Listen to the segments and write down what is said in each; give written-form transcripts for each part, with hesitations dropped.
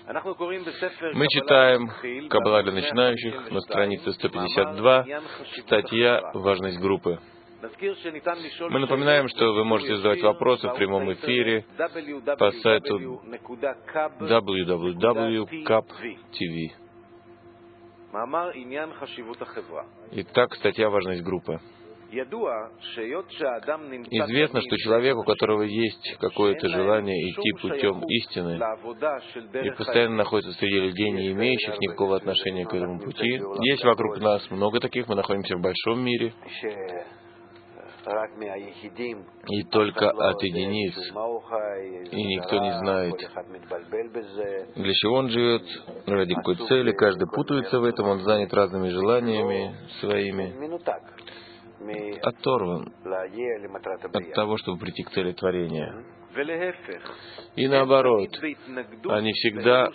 Мы читаем «Каббала для начинающих» на странице 152, статья «Важность группы». Мы напоминаем, что вы можете задавать вопросы в прямом эфире по сайту www.kap.tv. Итак, статья «Важность группы». Известно, что человек, у которого есть какое-то желание идти путем истины и постоянно находится среди людей, не имеющих никакого отношения к этому пути, есть вокруг нас много таких, мы находимся в большом мире, и только от единиц, и никто не знает, для чего он живет, ради какой цели, каждый путается в этом, он занят разными желаниями своими, оторван от того, чтобы прийти к цели творения. И наоборот, они всегда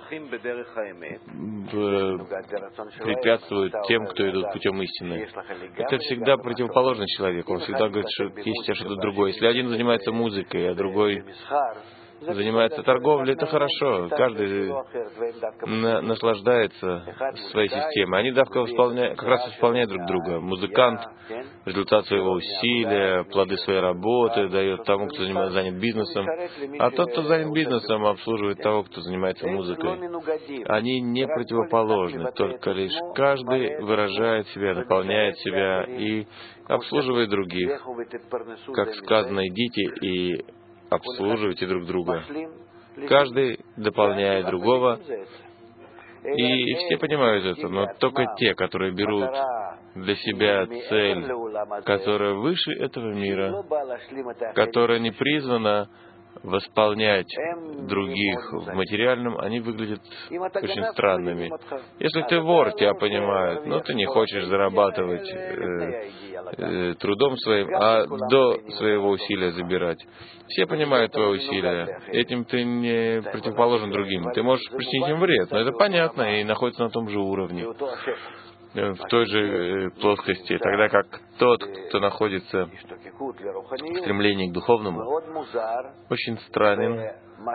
препятствуют тем, кто идут путем истины. Это всегда противоположный человек. Он всегда говорит, что есть что-то другое. Если один занимается музыкой, а другой занимается торговлей, это хорошо. Каждый наслаждается своей системой. Они как раз исполняют друг друга. Музыкант результат своего усилия, плоды своей работы дает тому, кто занят бизнесом. А тот, кто занят бизнесом, обслуживает того, кто занимается музыкой. Они не противоположны, только лишь каждый выражает себя, наполняет себя и обслуживает других. Как сказано, идите и обслуживайте друг друга. Каждый дополняет другого, и все понимают это, но только те, которые берут для себя цель, которая выше этого мира, которая не призвана восполнять других в материальном, они выглядят очень странными. Если ты вор, тебя понимают, но ты не хочешь зарабатывать трудом своим, а до своего усилия забирать. Все понимают твои усилия. Этим ты не противоположен другим. Ты можешь причинить им вред, но это понятно и находится на том же уровне, в той же плоскости, тогда как тот, кто находится в стремлении к духовному, очень странен,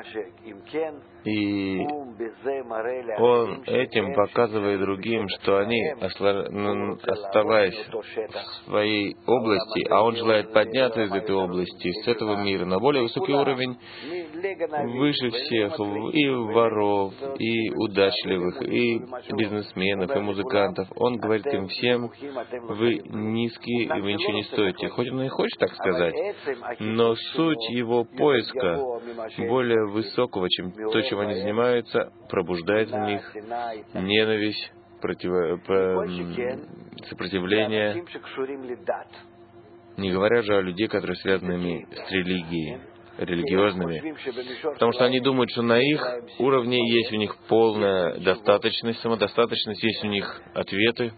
и он этим показывает другим, что они, оставаясь в своей области, а он желает подняться из этой области, с этого мира, на более высокий уровень, выше всех, и воров, и удачливых, и бизнесменов, и музыкантов. Он говорит им всем: вы низкие, и вы ничего не стоите. Хоть он и хочет так сказать, но суть его поиска более высокого, чем то, чем они занимаются, пробуждает в них ненависть, сопротивление, не говоря же о людей, которые связаны с религией, религиозными, потому что они думают, что на их уровне есть у них полная достаточность, самодостаточность, есть у них ответы.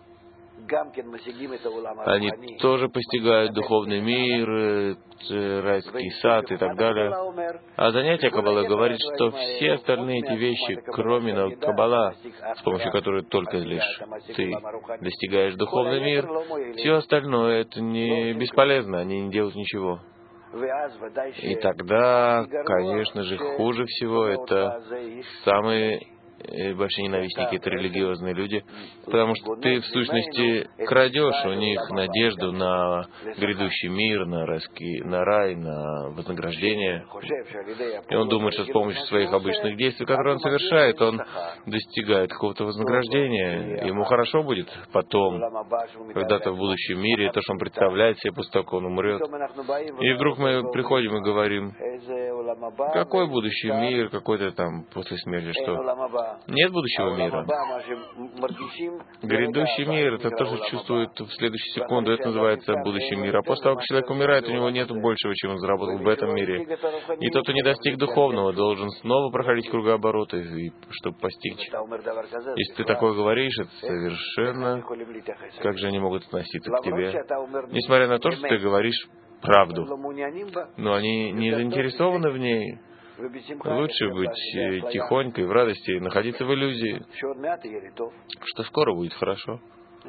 Они тоже постигают духовный мир, райский сад и так далее. А занятие Каббалы говорит, что все остальные эти вещи, кроме Каббала, с помощью которой только лишь ты достигаешь духовный мир, все остальное это не бесполезно, они не делают ничего. И тогда, конечно же, хуже всего это самые большие ненавистники, это религиозные люди, потому что ты, в сущности, крадешь у них надежду на грядущий мир, на рай, на вознаграждение. И он думает, что с помощью своих обычных действий, которые он совершает, он достигает какого-то вознаграждения. Ему хорошо будет потом, когда-то в будущем мире, то, что он представляет себе после того, как он умрет. И вдруг мы приходим и говорим: какой будущий мир, какой-то там после смерти, что? Нет будущего мира. Грядущий мир — это то, что чувствует в следующую секунду. Это называется будущий мир. А после того, как человек умирает, у него нет большего, чем он заработал в этом мире. И тот, кто не достиг духовного, должен снова проходить кругообороты, чтобы постичь. Если ты такое говоришь, это совершенно... Как же они могут относиться к тебе? Несмотря на то, что ты говоришь правду. Но они не заинтересованы в ней. Лучше быть тихонько и в радости, находиться в иллюзии, что скоро будет хорошо.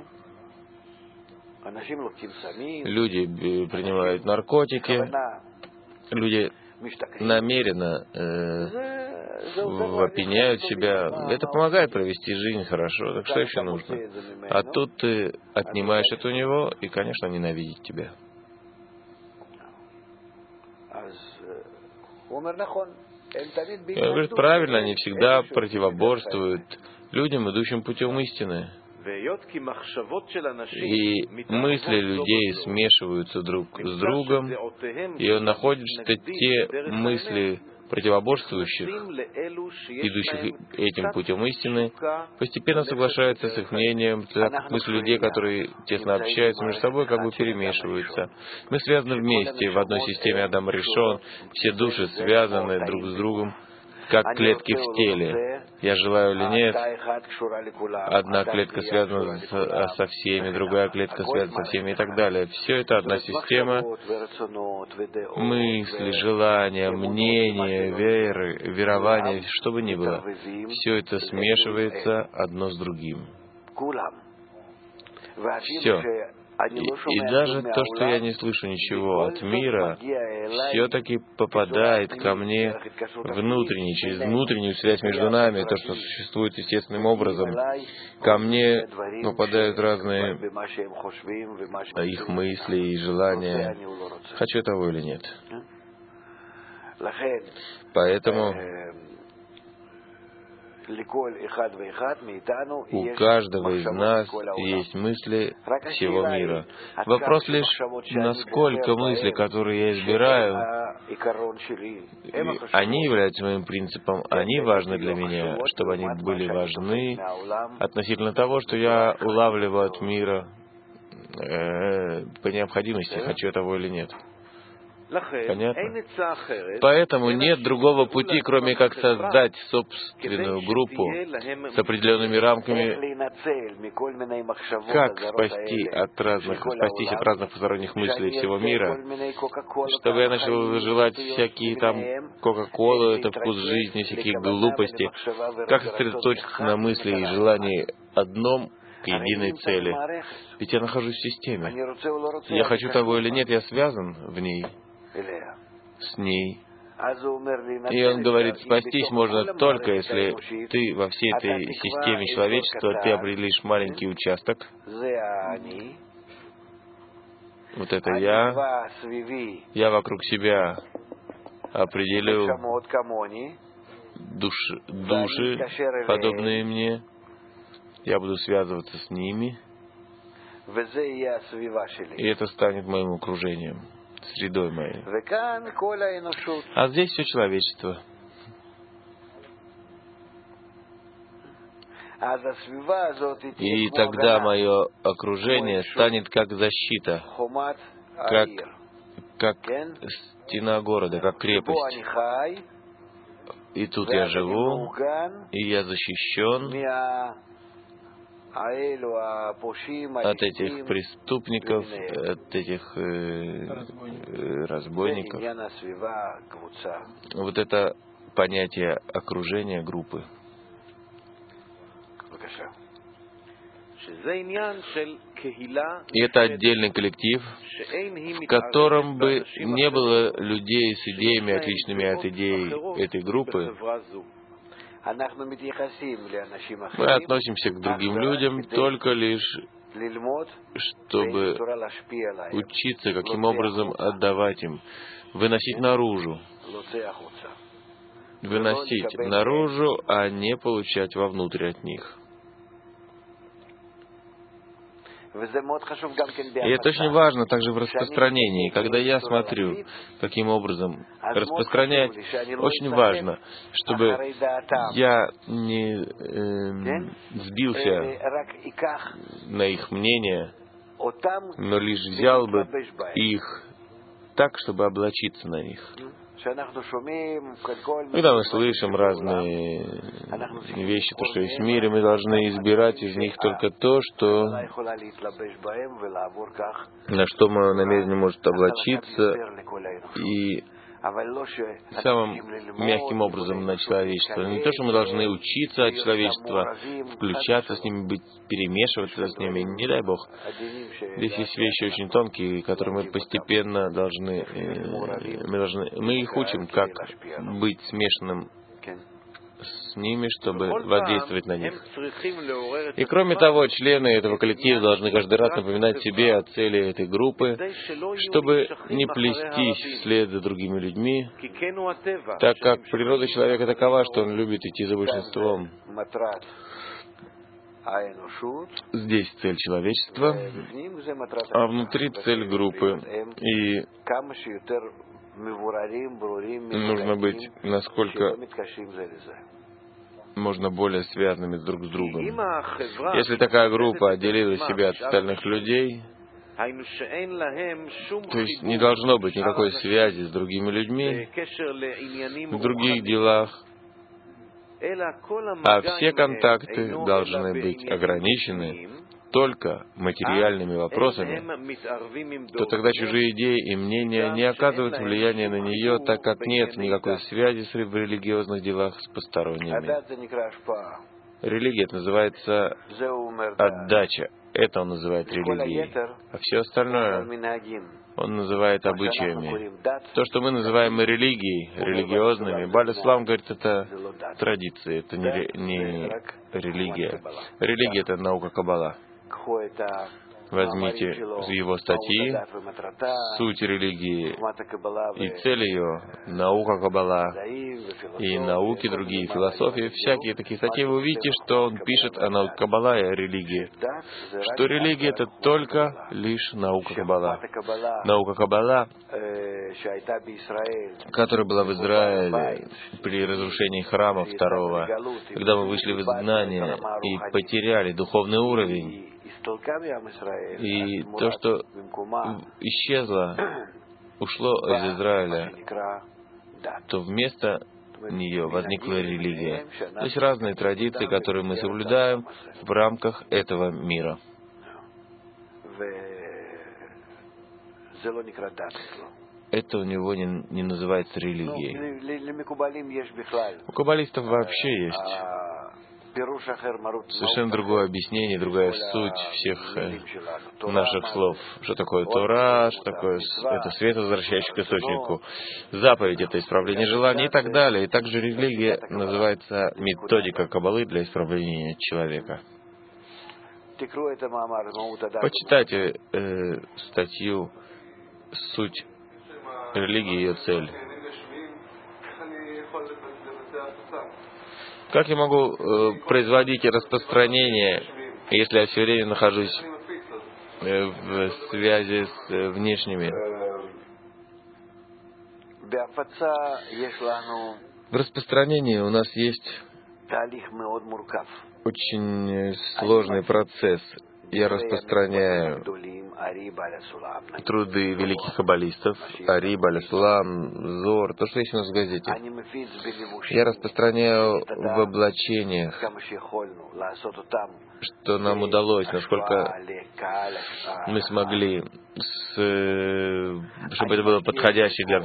Люди принимают наркотики, люди намеренно опьяняют себя. Это помогает провести жизнь хорошо. Так что еще нужно? А тут ты отнимаешь это у него и, конечно, ненавидит тебя. И он говорит, правильно, они всегда противоборствуют людям, идущим путем истины. И мысли людей смешиваются друг с другом, и он находит, что те мысли противоборствующих, идущих этим путем истины, постепенно соглашаются с их мнением, так как мысли людей, которые тесно общаются между собой, как бы перемешиваются. Мы связаны вместе, в одной системе Адам Ришон, все души связаны друг с другом, как клетки в теле. Я желаю или нет, одна клетка связана со всеми, другая клетка связана со всеми и так далее. Все это одна система. Мысли, желания, мнения, веры, верования, что бы ни было. Все это смешивается одно с другим. Все. И даже то, что я не слышу ничего от мира, все-таки попадает ко мне внутренне, через внутреннюю связь между нами, то, что существует естественным образом. Ко мне попадают разные их мысли и желания, хочу я того или нет. Поэтому у каждого из нас есть мысли всего мира. Вопрос лишь, насколько мысли, которые я избираю, они являются моим принципом, они важны для меня, чтобы они были важны относительно того, что я улавливаю от мира по необходимости, хочу я того или нет. Понятно? Поэтому нет другого пути, кроме как создать собственную группу с определенными рамками, как спастись от разных посторонних мыслей всего мира, чтобы я начал желать всякие там Кока-Колы, это вкус жизни, всякие глупости, как сосредоточиться на мысли и желании одном к единой цели. Ведь я нахожусь в системе. Я хочу того или нет, я связан в ней. С ней. И он говорит, спастись можно только, если ты во всей этой системе человечества, ты определишь маленький участок. Вот это я вокруг себя определю души, подобные мне. Я буду связываться с ними. И это станет моим окружением, средой моей. А здесь все человечество. И тогда мое окружение станет как защита, как стена города, как крепость. И тут я живу, и я защищен от этих преступников, от этих разбойников. Вот это понятие окружения группы. И это отдельный коллектив, в котором бы не было людей с идеями, отличными от идей этой группы. Мы относимся к другим людям только лишь, чтобы учиться, каким образом отдавать им, выносить наружу, а не получать вовнутрь от них. И это очень важно также в распространении. Когда я смотрю, каким образом распространять, очень важно, чтобы я не сбился на их мнение, но лишь взял бы их так, чтобы облачиться на них. Когда мы слышим разные вещи, то, что есть в мире, мы должны избирать из них только то, на что мое намерение может облачиться, и самым мягким образом на человечество. Не то, что мы должны учиться от человечества, включаться с ними, перемешиваться с ними, не дай Бог. Здесь есть вещи очень тонкие, которые мы постепенно мы их учим, как быть смешанным с ними, чтобы воздействовать на них. И кроме того, члены этого коллектива должны каждый раз напоминать себе о цели этой группы, чтобы не плестись вслед за другими людьми, так как природа человека такова, что он любит идти за большинством. Здесь цель человечества, а внутри цель группы. И нужно быть насколько можно более связанными друг с другом. Если такая группа отделила себя от остальных людей, то есть не должно быть никакой связи с другими людьми в других делах, а все контакты должны быть ограничены только материальными вопросами, то тогда чужие идеи и мнения не оказывают влияния на нее, так как нет никакой связи в религиозных делах с посторонними. Религия это называется отдача. Это он называет религией. А все остальное он называет обычаями. То, что мы называем религией, религиозными, Баль Ислам говорит, это традиции, это не религия. Религия — это наука Каббала. Возьмите его статьи, суть религии и цель ее, наука Каббала и науки другие, философии, всякие такие статьи, вы увидите, что он пишет о науке Каббала и о религии. Что религия — это только лишь наука Каббала. Наука Каббала, которая была в Израиле при разрушении храма второго, когда мы вышли в изгнание и потеряли духовный уровень, и то, что исчезло, ушло из Израиля, то вместо нее возникла религия. То есть разные традиции, которые мы соблюдаем в рамках этого мира. Это у него не называется религией. У каббалистов вообще есть совершенно другое объяснение, другая суть всех наших слов. Что такое Тора, что такое это свет, возвращающий к источнику, заповедь — это исправление желаний и так далее. И также религия называется методика Каббалы для исправления человека. Почитайте статью «Суть религии и ее цель». Как я могу производить распространение, если я все время нахожусь в связи с внешними? В распространении у нас есть очень сложный процесс. Я распространяю труды великих каббалистов, Ари, Баль Ислам, Зор, то, что есть у нас в газете. Я распространяю в облачениях, что нам удалось, насколько мы смогли, чтобы это было подходяще для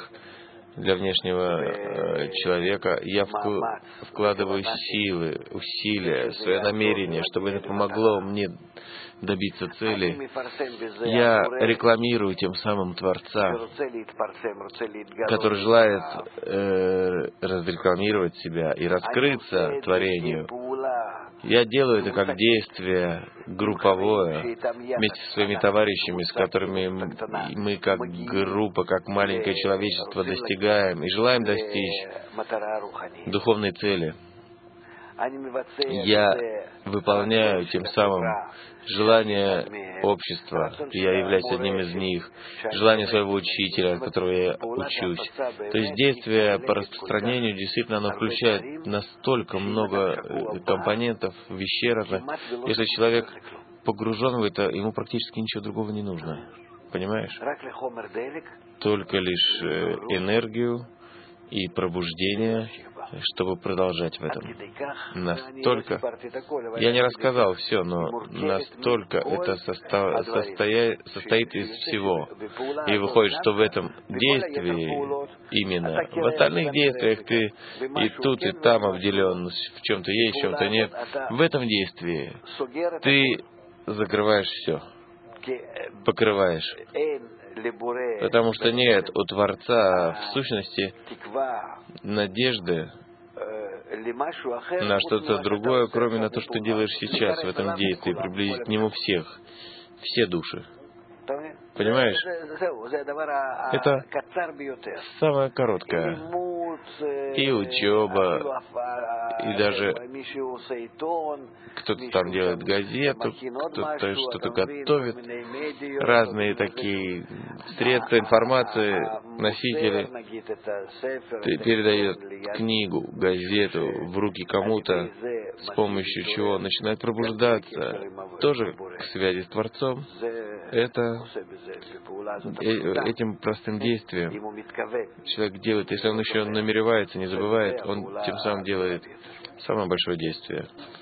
внешнего человека. Я вкладываю силы, усилия, свое намерение, чтобы это помогло мне добиться цели. Я рекламирую тем самым Творца, который желает разрекламировать себя и раскрыться творению. Я делаю это как действие групповое, вместе со своими товарищами, с которыми мы как группа, как маленькое человечество достигаем и желаем достичь духовной цели. Я выполняю тем самым желание общества, я являюсь одним из них, желание своего учителя, от которого я учусь. То есть действие по распространению действительно оно включает настолько много компонентов, вещей разных. Если человек погружен в это, ему практически ничего другого не нужно. Понимаешь? Только лишь энергию и пробуждение, чтобы продолжать в этом. Настолько, я не рассказал все, но настолько это состоит из всего. И выходит, что в этом действии, именно в остальных действиях ты и тут, и там обделен, в чем-то есть, в чем-то нет. В этом действии ты закрываешь все, покрываешь. Потому что нет у Творца в сущности надежды на что-то другое, кроме на то, что делаешь сейчас в этом действии, приблизить к нему всех, все души. Понимаешь? Это самое короткое. И учеба, и даже кто-то там делает газету, кто-то что-то готовит, разные такие средства информации, носители, передает книгу, газету в руки кому-то, с помощью чего он начинает пробуждаться, тоже к связи с Творцом. Это этим простым действием человек делает, если он еще намеревается, не забывает, он тем самым делает самое большое действие.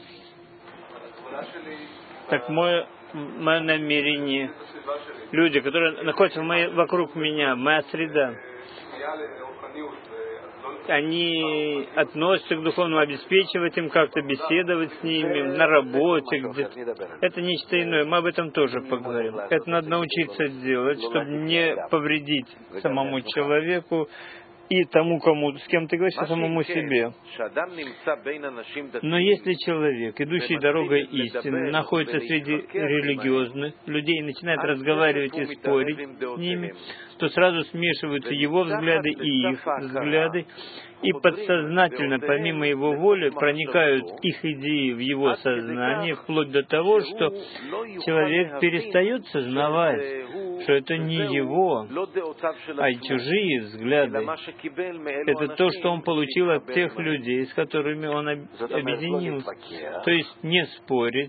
Так мое намерение, люди, которые находятся вокруг меня, моя среда, они относятся к духовному, обеспечивать им как-то, беседовать с ними, на работе где-то. Это нечто иное, мы об этом тоже поговорим. Это надо научиться делать, чтобы не повредить самому человеку и тому, с кем ты говоришь, и самому себе. Но если человек, идущий дорогой истины, находится среди религиозных людей, начинает разговаривать и спорить с ними, то сразу смешиваются его взгляды и их взгляды, и подсознательно, помимо его воли, проникают их идеи в его сознание, вплоть до того, что человек перестает сознавать, что это не его, а чужие взгляды. Это то, что он получил от тех людей, с которыми он объединился. То есть не спорить,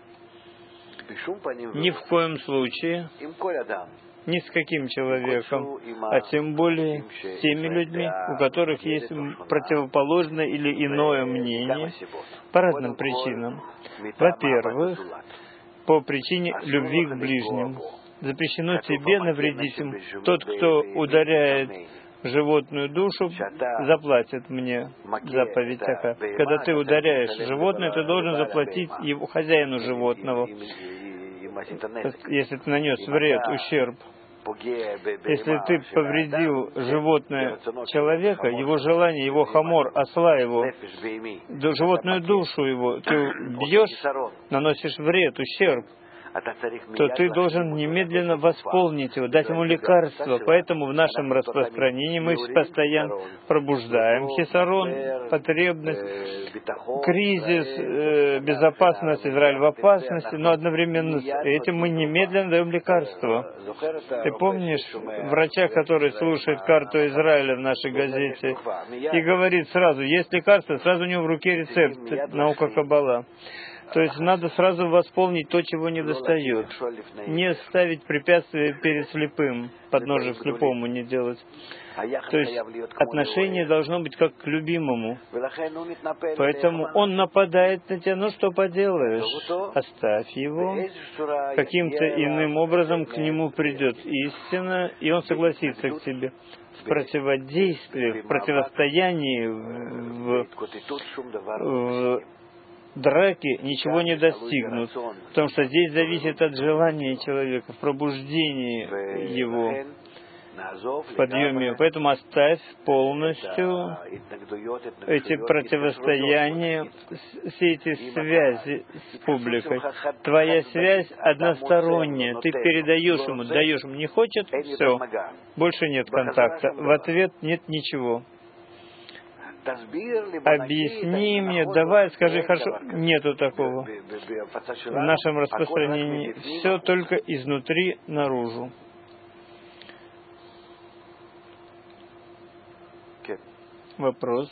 ни в коем случае, ни с каким человеком, а тем более с теми людьми, у которых есть противоположное или иное мнение, по разным причинам. Во-первых, по причине любви к ближним. Запрещено тебе навредить им. Тот, кто ударяет животную душу, заплатит мне. Заповедь такая. Когда ты ударяешь животное, ты должен заплатить его хозяину животного, если ты нанес вред, ущерб. Если ты повредил животное человека, его желание, его хамор, осла его, животную душу его, ты бьешь, наносишь вред, ущерб, то ты должен немедленно восполнить его, дать ему лекарство. Поэтому в нашем распространении мы постоянно пробуждаем хисарон, потребность, кризис, безопасность, Израиль в опасности, но одновременно с этим мы немедленно даем лекарство. Ты помнишь врача, который слушает карту Израиля в нашей газете и говорит сразу, есть лекарство, сразу у него в руке рецепт, наука Каббала. То есть надо сразу восполнить то, чего не достает. Не ставить препятствия перед слепым, подножие слепому не делать. То есть отношение должно быть как к любимому. Поэтому он нападает на тебя, ну что поделаешь? Оставь его. Каким-то иным образом к нему придет истина, и он согласится к тебе. В противодействии, в противостоянии, в драки ничего не достигнут, потому что здесь зависит от желания человека, в пробуждении его, в подъеме. Поэтому оставь полностью эти противостояния, все эти связи с публикой. Твоя связь односторонняя, ты передаешь ему, даешь ему, не хочет, все, больше нет контакта, в ответ нет ничего. Объясни мне, давай, скажи, хорошо, нету такого. В нашем распространении все только изнутри наружу. Вопрос.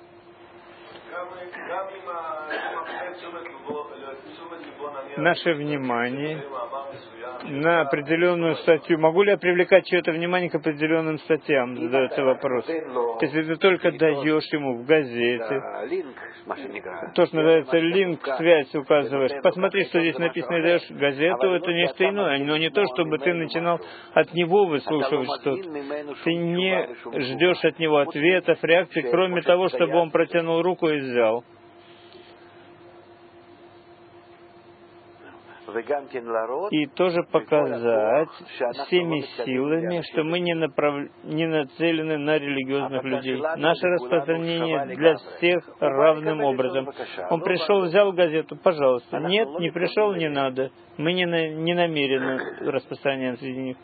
Наше внимание на определенную статью. Могу ли я привлекать чье-то внимание к определенным статьям? Задается вопрос. Если ты только даешь ему в газете, то, что называется линк, связь указываешь. Посмотри, что здесь написано, и даешь газету, это нечто иное, но не то, чтобы ты начинал от него выслушивать что-то. Ты не ждешь от него ответов, реакций, кроме того, чтобы он протянул руку и взял. и тоже показать всеми силами, что мы не нацелены на религиозных людей. Наше распространение для всех равным образом. Он пришел, взял газету, пожалуйста. Нет, не пришел, не надо. Мы не намерены распространять среди них.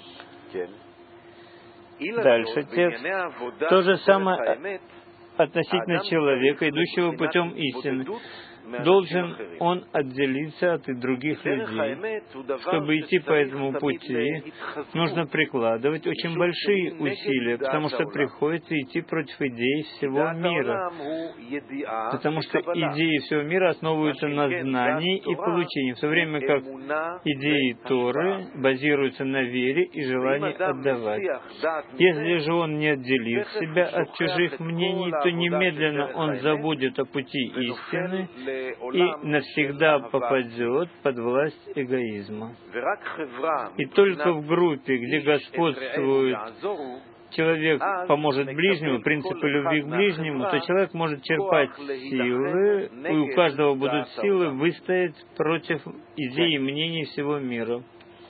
Дальше текст. То же самое относительно человека, идущего путем истины. Должен он отделиться от других людей. Чтобы идти по этому пути, нужно прикладывать очень большие усилия, потому что приходится идти против идей всего мира. Потому что идеи всего мира основываются на знании и получении, в то время как идеи Торы базируются на вере и желании отдавать. Если же он не отделит себя от чужих мнений, то немедленно он забудет о пути истины и навсегда попадет под власть эгоизма. И только в группе, где господствует человек поможет ближнему, принципы любви к ближнему, то человек может черпать силы, и у каждого будут силы выстоять против идей и мнений всего мира.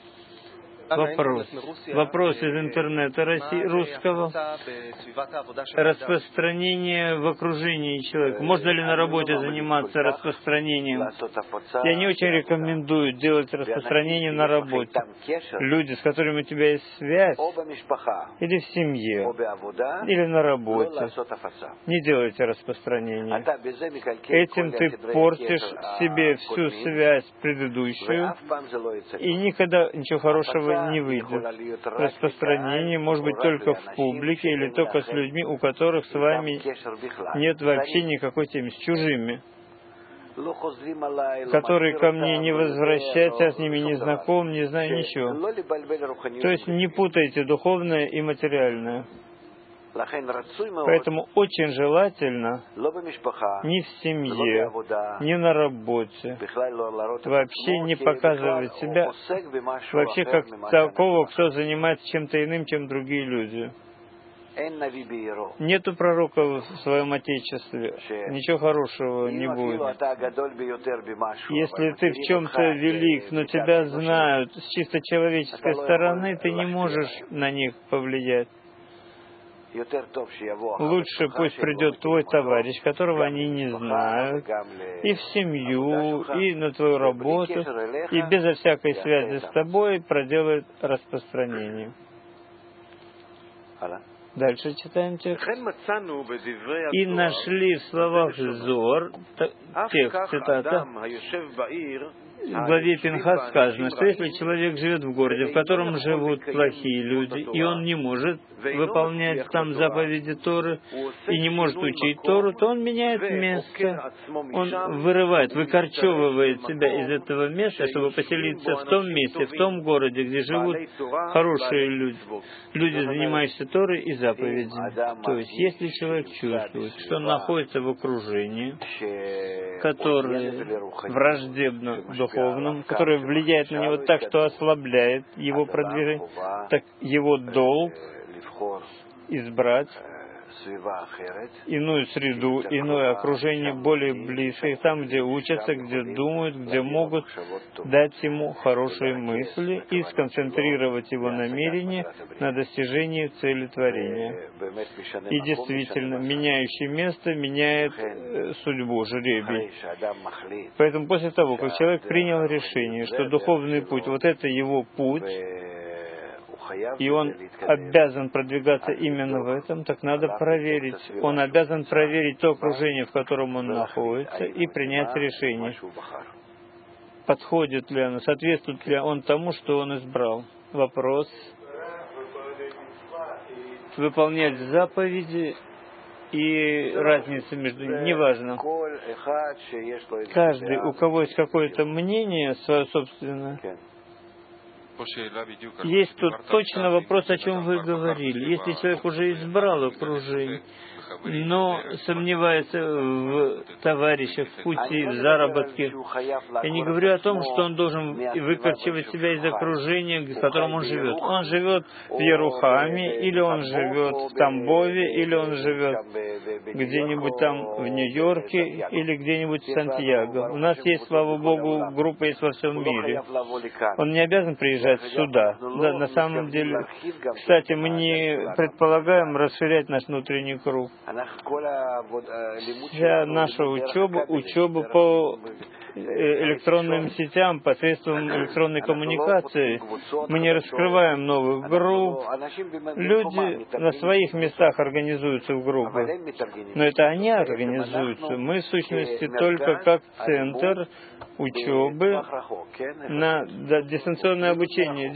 Вопрос из интернета русского. Распространение в окружении человека. Можно ли на работе заниматься распространением? Я не очень рекомендую делать распространение на работе. Люди, с которыми у тебя есть связь, или в семье, или на работе, не делайте распространение. Этим ты портишь себе всю связь предыдущую, и никогда ничего хорошего не выйдет. Распространение может быть только в публике или только с людьми, у которых с вами нет вообще никакой темы, с чужими, которые ко мне не возвращаются, я с ними не знаком, не знаю ничего. То есть не путайте духовное и материальное. Поэтому очень желательно ни в семье, ни на работе вообще не показывать себя вообще как такого, кто занимается чем-то иным, чем другие люди. Нету пророка в своем Отечестве. Ничего хорошего не будет. Если ты в чем-то велик, но тебя знают с чисто человеческой стороны, ты не можешь на них повлиять. Лучше пусть придет твой товарищ, которого они не знают, и в семью, и на твою работу, и безо всякой связи с тобой проделает распространение. Дальше читаем текст. «И нашли в словах Зор», текст, цитата, в главе Пинхас сказано, что если человек живет в городе, в котором живут плохие люди, и он не может выполнять там заповеди Торы, и не может учить Тору, то он меняет место. Он вырывает, выкорчевывает себя из этого места, чтобы поселиться в том месте, в том городе, где живут хорошие люди, люди, занимающиеся Торой и заповедями. То есть, если человек чувствует, что он находится в окружении, которое враждебно духовному, которое влияет на него так, что ослабляет его продвижение, так его долг избрать иную среду, иное окружение, более близкое, там, где учатся, где думают, где могут дать ему хорошие мысли и сконцентрировать его намерение на достижении цели творения. И действительно, меняющее место меняет судьбу, жребий. Поэтому после того, как человек принял решение, что духовный путь, вот это его путь, и он обязан продвигаться именно в этом, так надо проверить. Он обязан проверить то окружение, в котором он находится, и принять решение, подходит ли оно, соответствует ли он тому, что он избрал. Вопрос. Выполнять заповеди и разница между ними, неважно. Каждый, у кого есть какое-то мнение свое собственное, есть тут точно вопрос, о чем вы говорили. Если человек уже избрал окружение, но сомневается в товарищах, в пути, в заработке, я не говорю о том, что он должен выкорчевать себя из окружения, в котором он живет. Он живет в Ярухаме, или он живет в Тамбове, или он живет где-нибудь там в Нью-Йорке или где-нибудь в Сантьяго. У нас есть, слава Богу, группа есть во всем мире. Он не обязан приезжать сюда. Да, на самом деле, кстати, мы не предполагаем расширять наш внутренний круг. Вся наша учеба по электронным сетям, посредством электронной коммуникации. Мы не раскрываем новых групп. Люди на своих местах организуются в группы. Но это они организуются. Мы, в сущности, только как центр учебы на дистанционное обучение.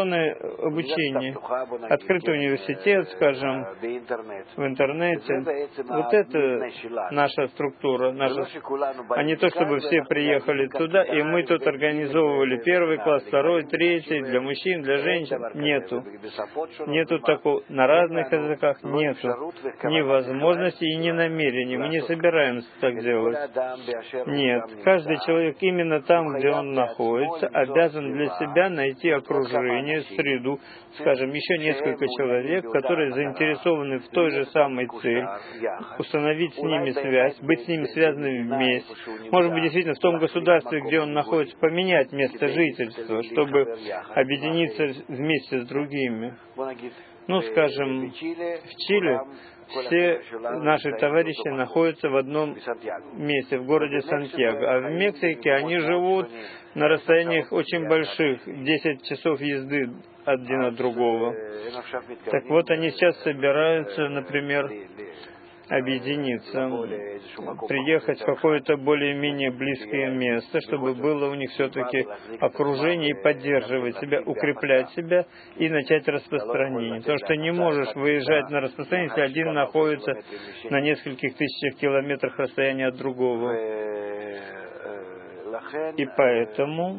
Открытый университет, скажем, в интернете. Вот это наша структура. А не то, чтобы все приехали туда, и мы тут организовывали первый класс, второй, третий, для мужчин, для женщин. Нету такого. На разных языках нету ни возможности и ни намерений. Мы не собираемся так делать. Нет. Каждый человек именно там, где он находится, обязан для себя найти окружение, среду, скажем, еще несколько человек, которые заинтересованы в той же самой цели, установить с ними связь, быть с ними связанными вместе. Может быть, действительно, в том государстве, где он находится, поменять место жительства, чтобы объединиться вместе с другими. Ну, скажем, в Чили все наши товарищи находятся в одном месте, в городе Сантьяго. А в Мексике они живут на расстояниях очень больших, 10 часов езды один от другого. Так вот, они сейчас собираются, например, объединиться, приехать в какое-то более-менее близкое место, чтобы было у них все-таки окружение, и поддерживать себя, укреплять себя и начать распространение. Потому что не можешь выезжать на распространение, если один находится на нескольких тысячах километрах расстояния от другого. И поэтому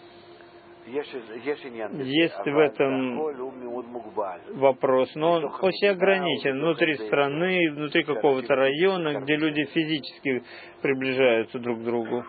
есть в этом вопрос, но он очень ограничен внутри страны, внутри какого-то района, где люди физически приближаются друг к другу.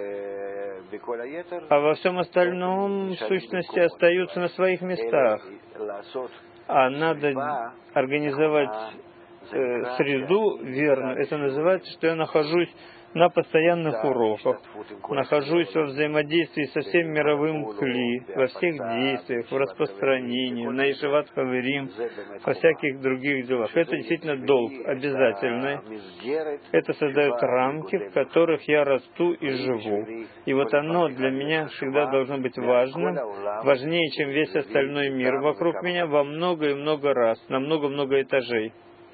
А во всем остальном, в сущности, остаются на своих местах. А надо организовать среду верно. Это называется, что я нахожусь на постоянных уроках, нахожусь во взаимодействии со всем мировым кли, во всех действиях, в распространении, на Ишиват Хаверим, во всяких других делах. Это действительно долг обязательный. Это создает рамки, в которых я расту и живу. И вот оно для меня всегда должно быть важным, важнее, чем весь остальной мир вокруг меня, во много и много раз, на много-много этажей.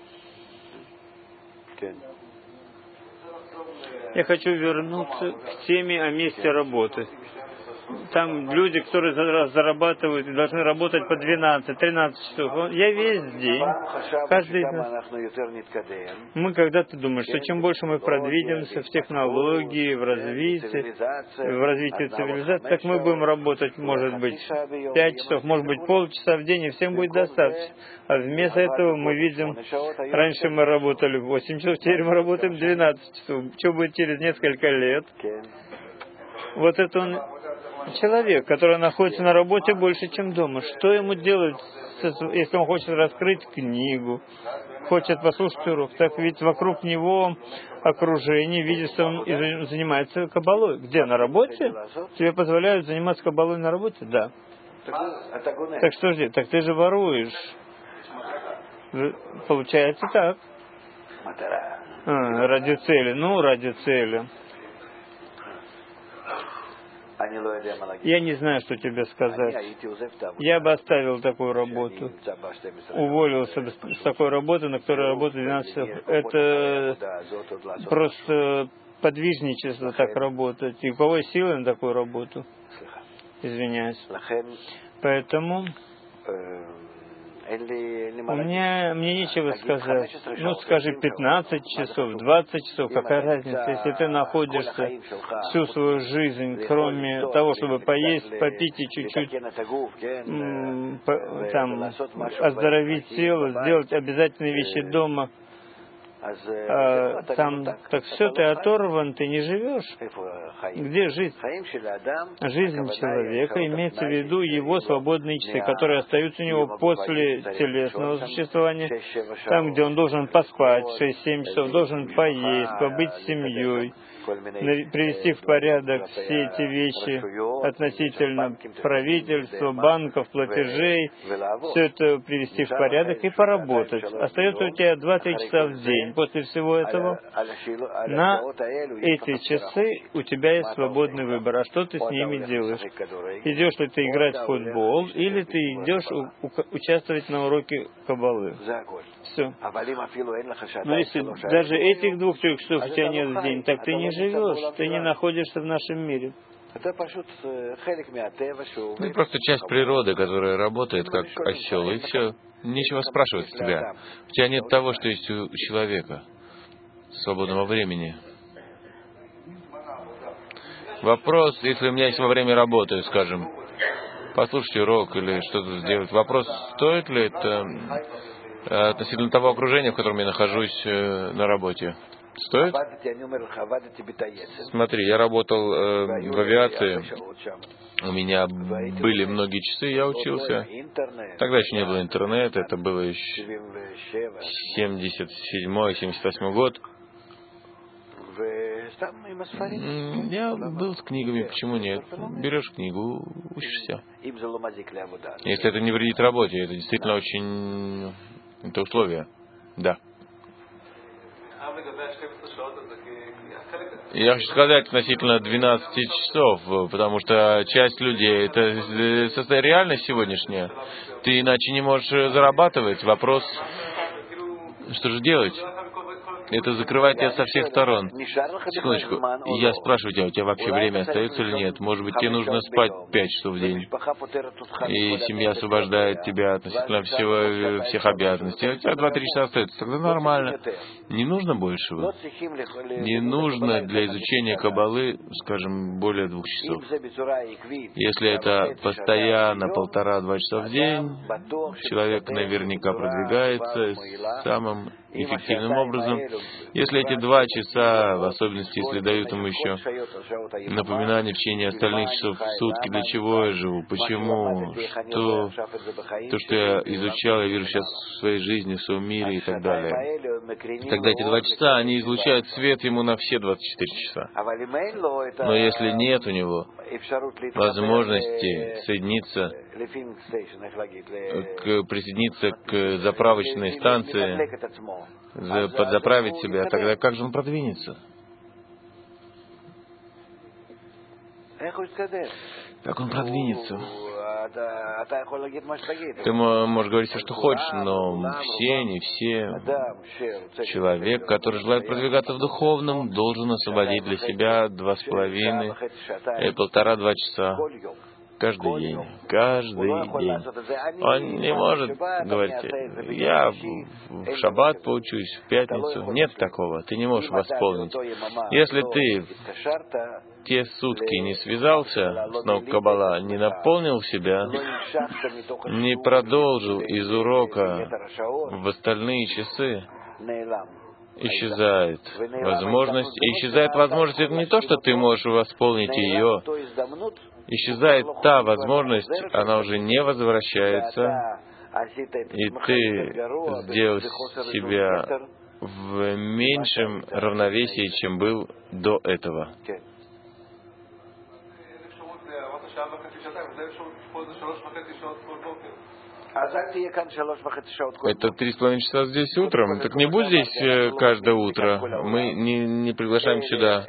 Я хочу вернуться к теме о месте работы. Там люди, которые зарабатывают и должны работать по 12-13 часов. Я весь день, каждый из нас. Мы когда-то думаем, что чем больше мы продвинемся в технологии, в развитии цивилизации, так мы будем работать, может быть, 5 часов, может быть, полчаса в день, и всем будет достаточно. А вместо этого мы видим, раньше мы работали 8 часов, теперь мы работаем 12 часов. Что будет через несколько лет? Вот это он... Человек, который находится на работе больше, чем дома. Что ему делать, если он хочет раскрыть книгу, хочет послушать урок? Так ведь вокруг него окружение, видит, что он занимается каббалой. Где? На работе? Тебе позволяют заниматься каббалой на работе? Да. Так что же? Так ты же воруешь. Получается так. Ради цели. Ну, ради цели. Я не знаю, что тебе сказать. Я бы оставил такую работу. Уволился бы с такой работы, на которой работаю 12 часов. Это просто подвижничество так работать. И у кого есть силы на такую работу? Извиняюсь. Поэтому... Мне нечего сказать. Ну, скажи, 15 часов, 20 часов, какая разница, если ты находишься всю свою жизнь, кроме того, чтобы поесть, попить и чуть-чуть там оздоровить тело, сделать обязательные вещи дома. там так все, ты оторван, ты не живешь. Где жизнь? Жизнь человека имеется в виду его свободные часы, которые остаются у него после телесного существования, там, где он должен поспать 6-7 часов, должен поесть, побыть с семьей, привести в порядок все эти вещи относительно правительства, банков, платежей, все это привести в порядок и поработать. Остается у тебя 2-3 часа в день. После всего этого на эти часы у тебя есть свободный выбор. А что ты с ними делаешь? Идешь ли ты играть в футбол, или ты идешь участвовать на уроке каббалы? Все. Но если даже этих 2-3 часов у тебя нет в день, так ты не живешь, ты не находишься в нашем мире. Ты просто часть природы, которая работает как осел, и все. Нечего спрашивать с тебя. У тебя нет того, что есть у человека. Свободного времени. Вопрос, если у меня есть во время работы, скажем, послушать урок или что-то сделать, вопрос, стоит ли это относительно того окружения, в котором я нахожусь на работе? Стоит? Смотри, я работал в авиации, у меня были многие часы, я учился. Тогда еще не было интернета, это было еще 77-78 год. Я был с книгами, почему нет? Берешь книгу, учишься. Если это не вредит работе, это действительно очень... Это условие. Да. Я хочу сказать относительно 12 часов, потому что часть людей, это реальность сегодняшняя. Ты иначе не можешь зарабатывать. Вопрос, что же делать? Это закрывает тебя со всех сторон. Секундочку, я спрашиваю тебя, у тебя вообще время остается или нет? Может быть, тебе нужно спать 5 часов в день, и семья освобождает тебя относительно всех обязанностей. У тебя 2-3 часа остается, тогда нормально. Не нужно большего. Не нужно для изучения каббалы, скажем, более 2 часов. Если это постоянно 1,5-2 часа в день, человек наверняка продвигается самым эффективным образом. Если эти 2 часа, в особенности, если дают ему еще напоминание в течение остальных часов в сутки, для чего я живу, почему, то, что я изучал, я вижу сейчас в своей жизни, в своем мире и так далее. Тогда эти 2 часа, они излучают свет ему на все 24 часа. Но если нет у него возможности присоединиться к заправочной станции, подзаправить себя, тогда как же он продвинется? Как он продвинется? Ты можешь говорить все, что хочешь, но не все. Человек, который желает продвигаться в духовном, должен освободить для себя 2,5 или 1,5-2 часа. Каждый день. Он не может говорить, я в шаббат поучусь, в пятницу. Нет такого. Ты не можешь восполнить. Если ты в те сутки не связался с наукой Каббала, не наполнил себя, не продолжил из урока в остальные часы, исчезает возможность. И исчезает возможность, это не то, что ты можешь восполнить ее. Исчезает та возможность, она уже не возвращается, и ты сделал себя в меньшем равновесии, чем был до этого. Это 3,5 часа здесь утром. Так не будь здесь каждое утро. Мы не приглашаем сюда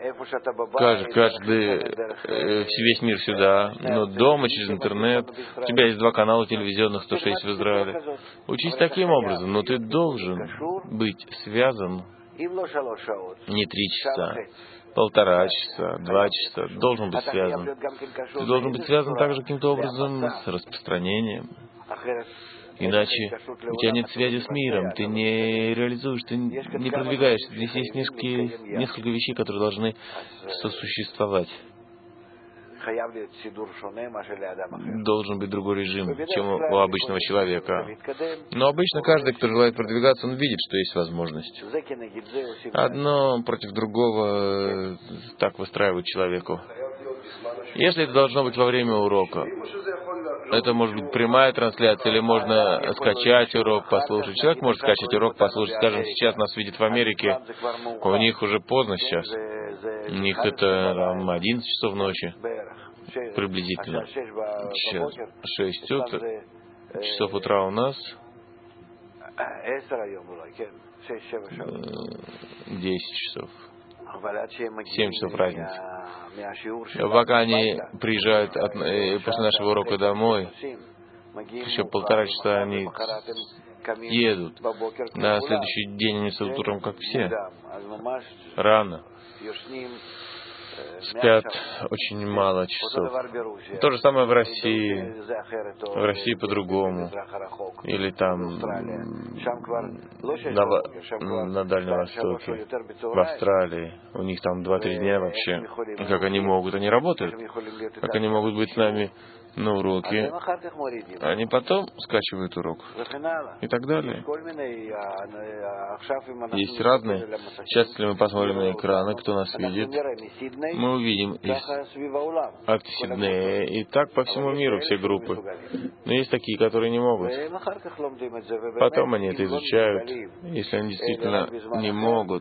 весь мир сюда, но дома, через интернет. У тебя есть 2 канала телевизионных, 106 в Израиле. Учись таким образом, но ты должен быть связан не 3 часа, 1,5 часа, 2 часа. Должен быть связан. Ты должен быть связан также каким-то образом с распространением. Иначе у тебя нет связи с миром, ты не реализуешь, ты не продвигаешься. Здесь есть несколько вещей, которые должны сосуществовать. должен быть другой режим, чем у обычного человека. Но обычно каждый, кто желает продвигаться, он видит, что есть возможность. Одно против другого так выстраивают человеку. Если это должно быть во время урока, это может быть прямая трансляция, или можно скачать урок, послушать. Человек может скачать урок, послушать. Скажем, сейчас нас видят в Америке, у них уже поздно сейчас. У них это 11 часов ночи, приблизительно. Сейчас 6 часов утра у нас, 10 часов. 7 часов разницы. Пока они приезжают после нашего урока домой, еще 1,5 часа они едут. На следующий день они встают утром, как все, рано. Спят очень мало часов. То же самое в России. В России по-другому. Или там на Дальнем Востоке, в Австралии. У них там 2-3 дня вообще. Как они могут? Они работают. Как они могут быть с нами на уроке? Они потом скачивают урок. И так далее. Есть разные. Сейчас, если мы посмотрим на экраны, кто нас видит, мы увидим из акции Сиднея, и так по всему миру все группы. Но есть такие, которые не могут. Потом они это изучают. Если они действительно не могут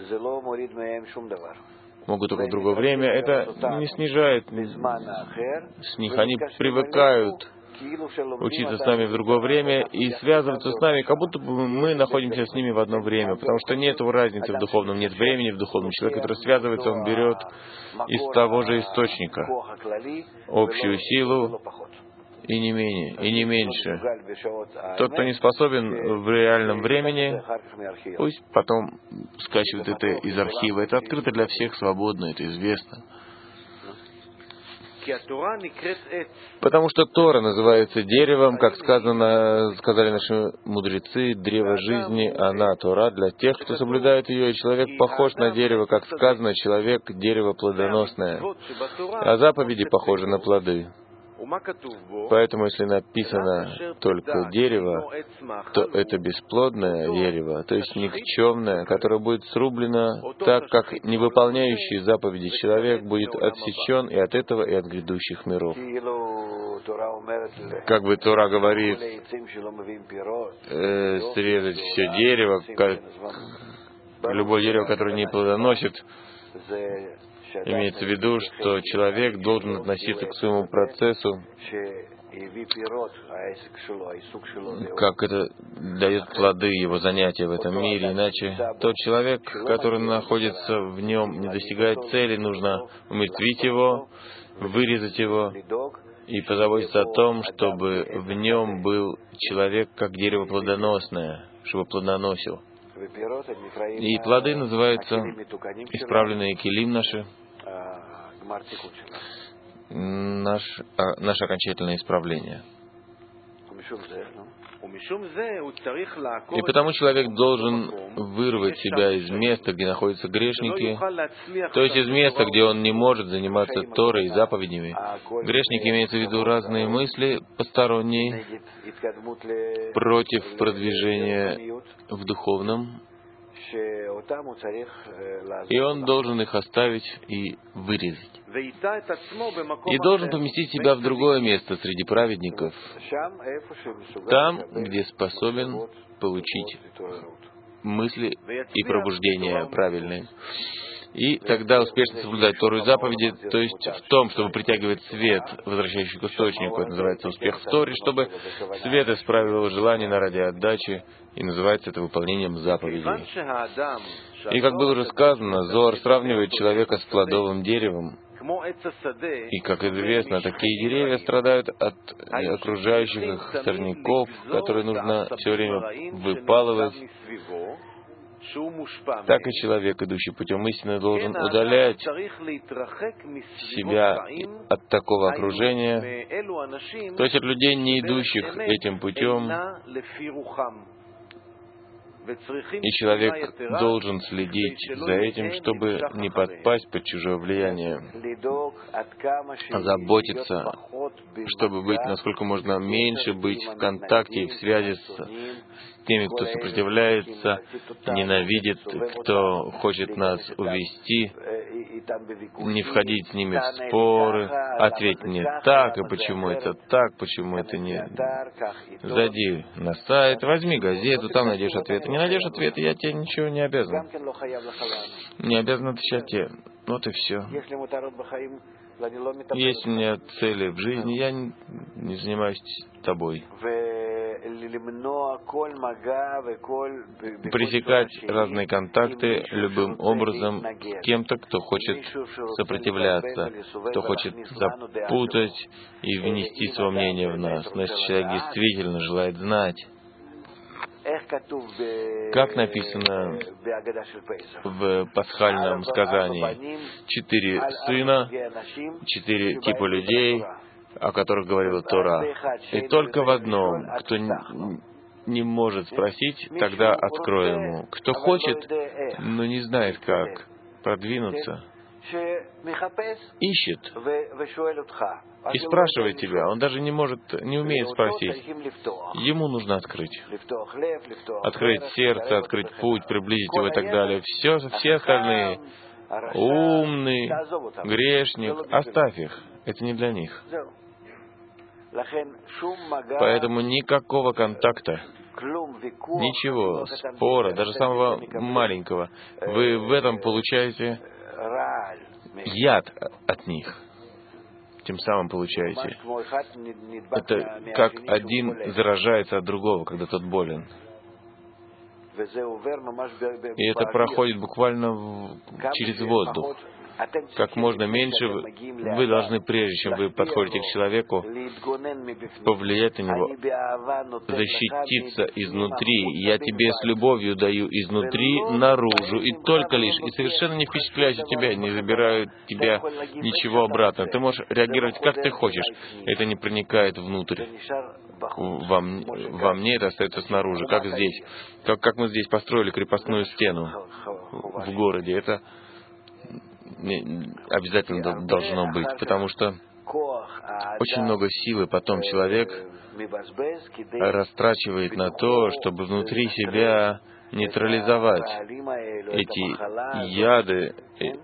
только в другое время, это не снижает с них. Они привыкают учиться с нами в другое время и связываться с нами, как будто бы мы находимся с ними в одно время, потому что нет разницы в духовном, нет времени в духовном. Человек, который связывается, он берет из того же источника общую силу и не менее, и не меньше. Тот, кто не способен в реальном времени, пусть потом скачивает это из архива. Это открыто для всех, свободно, это известно. Потому что Тора называется деревом, как сказали наши мудрецы, древо жизни, она Тора для тех, кто соблюдает ее, и человек похож на дерево, как сказано, человек — дерево плодоносное, а заповеди похожи на плоды. Поэтому, если написано только дерево, то это бесплодное дерево, то есть никчемное, которое будет срублено, так как невыполняющий заповеди человек будет отсечен и от этого, и от грядущих миров. Как бы Тора говорит, срезать все дерево, любое дерево, которое не плодоносит. Имеется в виду, что человек должен относиться к своему процессу, как это дает плоды его занятия в этом мире. Иначе тот человек, который находится в нем, не достигает цели, нужно умертвить его, вырезать его и позаботиться о том, чтобы в нем был человек, как дерево плодоносное, чтобы плодоносил. И плоды называются исправленные килим наши, наше окончательное исправление. И потому человек должен вырвать себя из места, где находятся грешники, то есть из места, где он не может заниматься Торой и заповедями. Грешник имеется в виду разные мысли посторонние против продвижения в духовном, и он должен их оставить и вырезать. И должен поместить себя в другое место среди праведников, там, где способен получить мысли и пробуждения правильные. И тогда успешно соблюдать Тору и заповеди, то есть в том, чтобы притягивать свет, возвращающий к источнику. Это называется успех в Торе, чтобы свет исправил желание на ради отдачи, и называется это выполнением заповедей. И как было уже сказано, Зоар сравнивает человека с плодовым деревом. И, как известно, такие деревья страдают от окружающих их сорняков, которые нужно все время выпалывать. Так и человек, идущий путем истины, должен удалять себя от такого окружения, то есть от людей, не идущих этим путем, И человек должен следить за этим, чтобы не подпасть под чужое влияние, заботиться, чтобы быть, насколько можно меньше, быть в контакте и в связи с теми, кто сопротивляется, ненавидит, кто хочет нас увести, не входить с ними в споры, ответь мне так, и почему это так, почему это не... Зайди на сайт, возьми газету, там найдешь ответы. Не найдешь ответы, я тебе ничего не обязан. Не обязан отвечать тебе. Вот и все. Есть у меня цели в жизни, я не занимаюсь тобой. Пресекать разные контакты любым образом с кем-то, кто хочет сопротивляться, кто хочет запутать и внести свое мнение в нас. Значит, человек действительно желает знать. Как написано в пасхальном сказании, 4 сына, 4 типа людей, о которых говорила Тора. И только в одном, кто не может спросить, тогда открой ему. Кто хочет, но не знает как продвинуться, ищет и спрашивает тебя. Он даже не умеет спросить. Ему нужно открыть. Открыть сердце, открыть путь, приблизить его и так далее. Все остальные, умный, грешник, оставь их. Это не для них. Поэтому никакого контакта, ничего, спора, даже самого маленького. Вы в этом получаете яд от них. Тем самым получаете. Это как один заражается от другого, когда тот болен. И это проходит буквально через воздух. Как можно меньше вы должны, прежде чем вы подходите к человеку, повлиять на него, защититься изнутри. Я тебе с любовью даю изнутри наружу, и только лишь, и совершенно не впечатляюсь от тебя, не забираю тебя ничего обратно. Ты можешь реагировать как ты хочешь, это не проникает внутрь. Во мне это остается снаружи, как здесь. Как мы здесь построили крепостную стену в городе. Это обязательно должно быть, потому что очень много силы потом человек растрачивает на то, чтобы внутри себя нейтрализовать эти яды,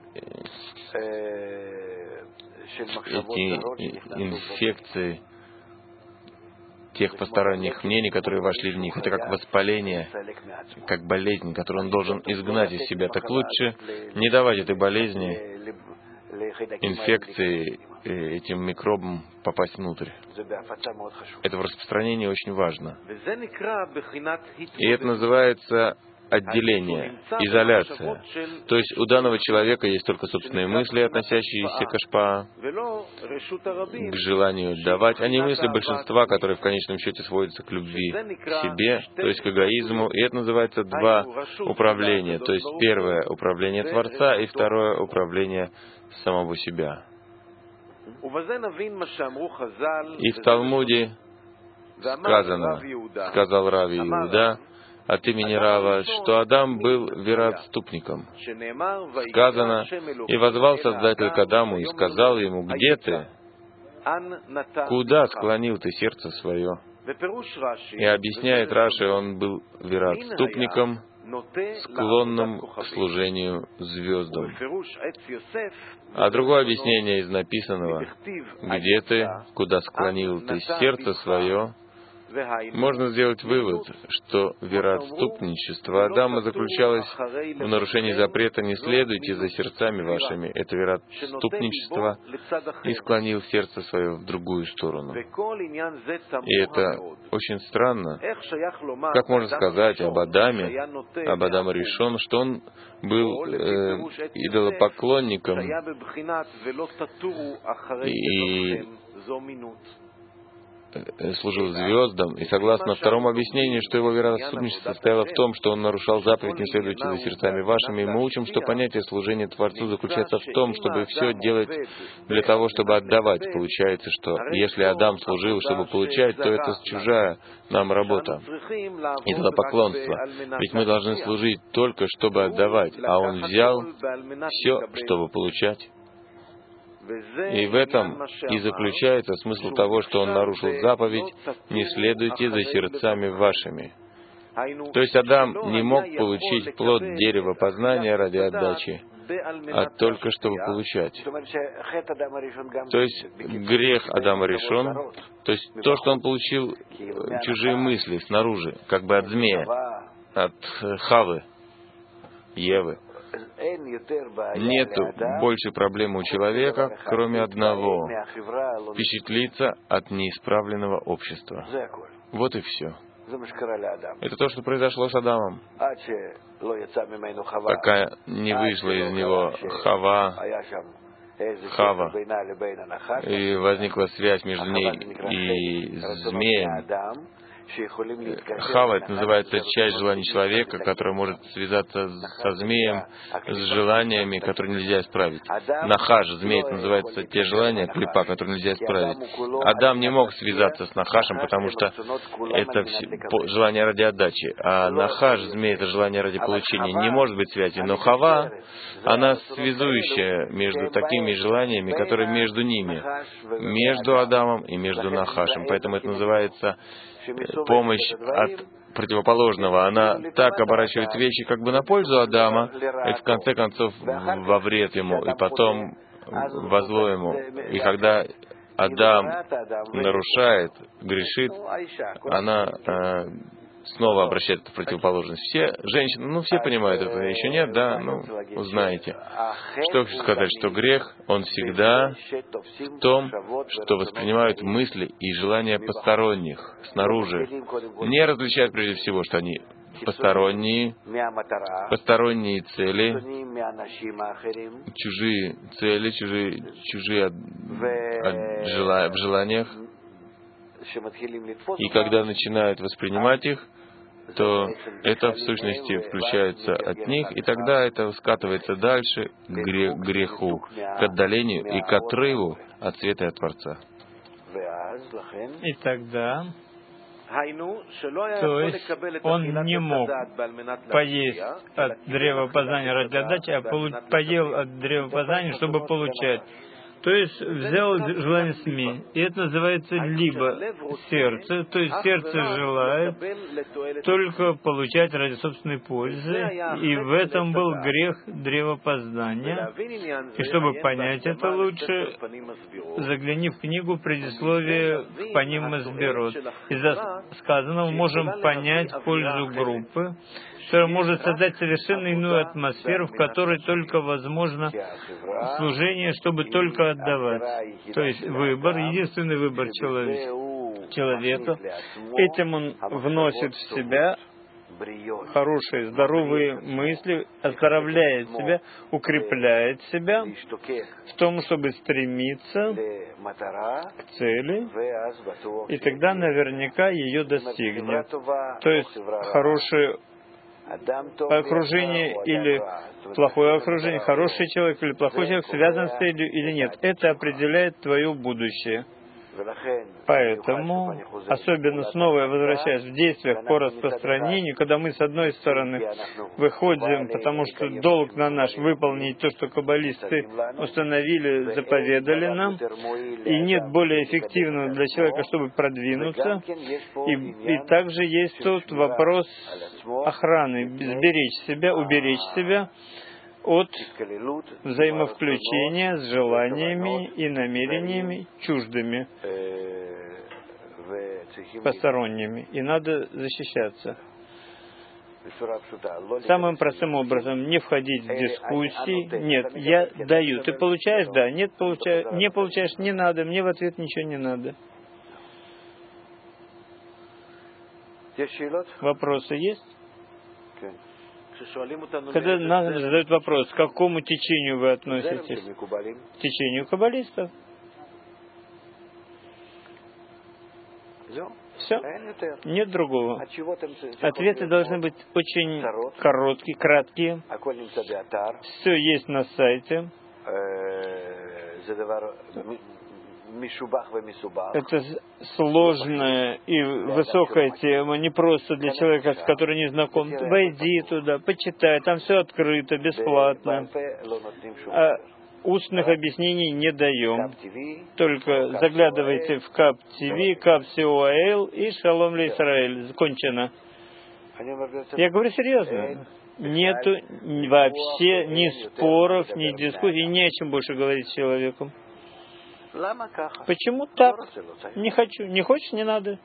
эти инфекции тех посторонних мнений, которые вошли в них. Это как воспаление, как болезнь, которую он должен изгнать из себя. Так лучше не давать этой болезни, инфекции, этим микробам попасть внутрь. Это в распространении очень важно. И это называется отделение, изоляция. То есть у данного человека есть только собственные мысли, относящиеся к ашпа, к желанию давать, а не мысли большинства, которые в конечном счете сводятся к любви к себе, то есть к эгоизму. И это называется два управления. То есть первое — управление Творца, и второе — управление самого себя. И в Талмуде сказано, сказал Рав Иуда от имени Рава, что Адам был вероотступником. Сказано, и возвал Создатель к Адаму и сказал ему: где ты? Куда склонил ты сердце свое? И объясняет Раши, он был вероотступником, склонным к служению звездам. А другое объяснение из написанного: где ты, куда склонил ты сердце свое, можно сделать вывод, что вероотступничество Адама заключалось в нарушении запрета «не следуйте за сердцами вашими». Это вероотступничество, и склонил сердце свое в другую сторону. И это очень странно. Как можно сказать об Адаме Ришон, что он был идолопоклонником, и служил звездам, и согласно второму объяснению, что его вера отступничества состояла в том, что он нарушал заповедь «Не следуйте за сердцами вашими», мы учим, что понятие служения Творцу заключается в том, чтобы все делать для того, чтобы отдавать. Получается, что если Адам служил, чтобы получать, то это чужая нам работа, идолопоклонство. Ведь мы должны служить только, чтобы отдавать, а он взял все, чтобы получать. И в этом и заключается смысл того, что он нарушил заповедь «Не следуйте за сердцами вашими». То есть Адам не мог получить плод дерева познания ради отдачи, а только чтобы получать. То есть грех Адама решен, то есть то, что он получил чужие мысли снаружи, как бы от змея, от Хавы, Евы. Нету больше проблемы у человека, кроме одного — впечатлиться от неисправленного общества. Вот и все. Это то, что произошло с Адамом. Пока не вышла из него Хава, и возникла связь между ней и змеем. Хава — это называется часть желаний человека, которая может связаться со змеем, с желаниями, которые нельзя исправить. Нахаш, змей, это называется те желания, клипа, которые нельзя исправить. Адам не мог связаться с Нахашем, потому что это желание ради отдачи. А Нахаш, змей, это желание ради получения. Не может быть связи. Но Хава, она связующая между такими желаниями, которые между ними, между Адамом и между Нахашем. Поэтому это называется помощь от противоположного. Она так оборачивает вещи как бы на пользу Адама, и в конце концов во вред ему, и потом во зло ему. И когда Адам нарушает, грешит, она снова обращает это в противоположность. Все женщины, все понимают это, еще нет, да, узнаете. Что хочу сказать, что грех, он всегда в том, что воспринимают мысли и желания посторонних, снаружи. Не различают прежде всего, что они посторонние цели, чужие цели, чужие в желаниях. И когда начинают воспринимать их, то это в сущности включается от них, и тогда это скатывается дальше к греху, к отдалению и к отрыву от света и от Творца. И тогда, то есть он не мог поесть от древа познания ради отдачи, а поел от древа познания, чтобы получать. То есть взял желание СМИ, и это называется либо сердце, то есть сердце желает только получать ради собственной пользы, и в этом был грех древопознания. И чтобы понять это лучше, загляни в книгу предисловие к Паним Масбирот. Из-за сказанного можем понять пользу группы, которая может создать совершенно иную атмосферу, в которой только возможно служение, чтобы только отдавать. То есть выбор, единственный выбор человека. Этим он вносит в себя хорошие, здоровые мысли, оздоровляет себя, укрепляет себя в том, чтобы стремиться к цели, и тогда наверняка ее достигнет. То есть хорошее окружение или плохое окружение, хороший человек или плохой человек связан с целью или нет. Это определяет твое будущее. Поэтому, особенно снова я возвращаюсь в действиях по распространению, когда мы, с одной стороны, выходим, потому что долг на наш выполнить то, что каббалисты установили, заповедали нам, и нет более эффективного для человека, чтобы продвинуться. И также есть тут вопрос охраны, уберечь себя от взаимовключения с желаниями и намерениями чуждыми, посторонними. И надо защищаться. Самым простым образом, не входить в дискуссии. Нет, я даю. Ты получаешь? Да. Нет, не получаешь? Не надо. Мне в ответ ничего не надо. Вопросы есть? Когда нам задают вопрос, к какому течению вы относитесь? К течению каббалистов. Все. Нет другого. Ответы должны быть очень короткие, краткие. Все есть на сайте. Это сложная и высокая тема, не просто для человека, с которым не знаком. Войди туда, почитай, там все открыто, бесплатно. А устных объяснений не даем. Только заглядывайте в КАП ТВ, КАП СИОАЛ и Шалом Ле-Исраэль. Закончено. Я говорю серьезно. Нету вообще ни споров, ни дискуссий, не о чем больше говорить с человеком. Почему так? Не хочу. Не хочешь, не надо.